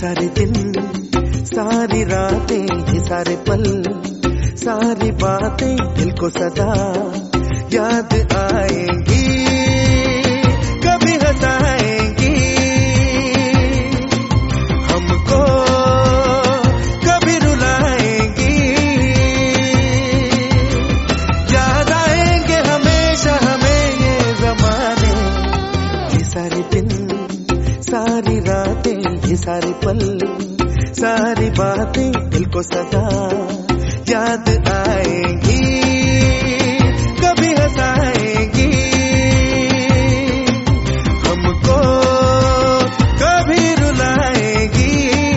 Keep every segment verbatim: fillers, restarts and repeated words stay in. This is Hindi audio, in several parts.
सारे दिन, सारी रातें, ये सारे पल, सारी बातें दिल को सदा याद आएंगी, कभी हंसाएंगी हमको, कभी रुलाएंगी, याद आएंगे हमेशा हमें ये ज़माने। ये सारे दिन, सारी रातें, ये सारे पल, सारी बातें दिल को सदा याद आएंगी, कभी हंसाएंगी हमको, कभी रुलाएंगी,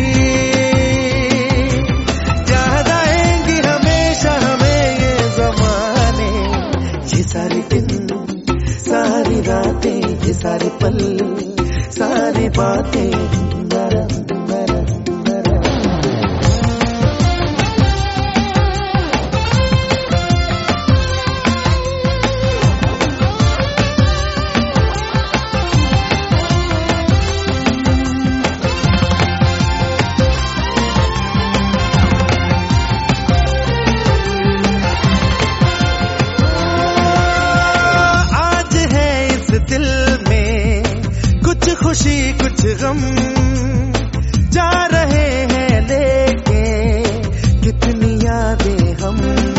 याद आएंगी हमेशा हमें ये ज़माने। ये सारे दिन, सारी रातें, ये सारे पल, सारी बातें। खुशी कुछ गम जा रहे हैं लेके, कितनी यादें हम,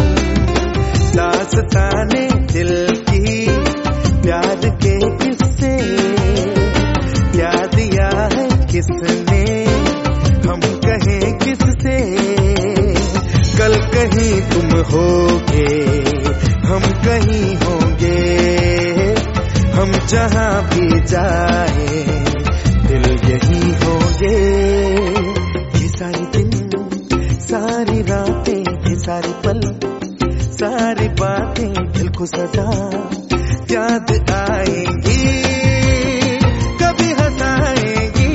दास्ताने दिल की, प्यार के किस्से, क्या दिया है किसने, हम कहें किससे, कल कहीं तुम होगे, हम कहीं होंगे, हम जहाँ भी जाए दिल यही होंगे। ये सारे दिन, सारी रातें, ये सारे पल, सारी बातें दिल को सदा याद आएंगी, कभी हंसाएंगी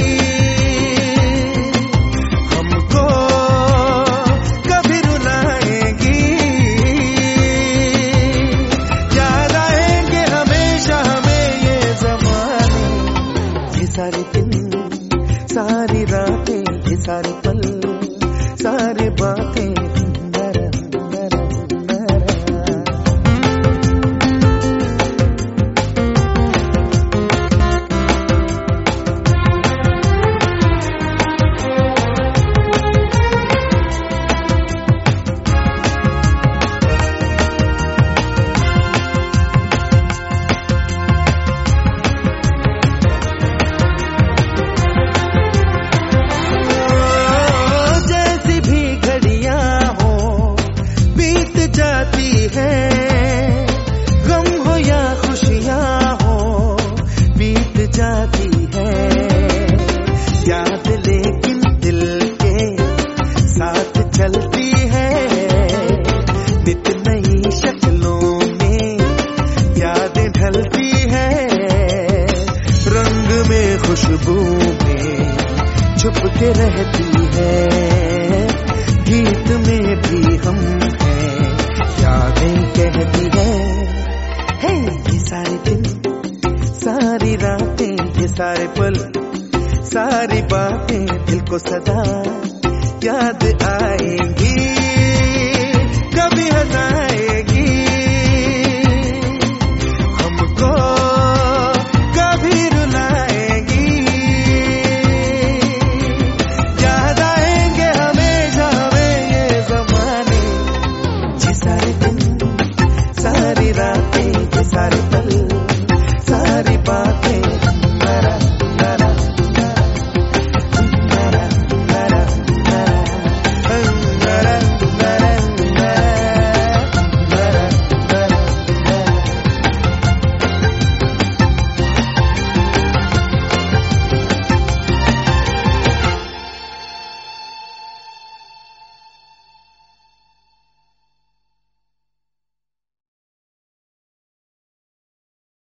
हमको, कभी रुलाएंगी, याद आएंगे हमेशा हमें ये ज़माने। ये सारे दिन, सारी रातें, ये सारे पल, सारी बातें। खुशबू में छुप के रहती है, गीत में भी हम हैं, यादें कहती है। हे ये सारे दिन, सारी रातें, ये सारे पल, सारी बातें दिल को सदा याद आएंगी।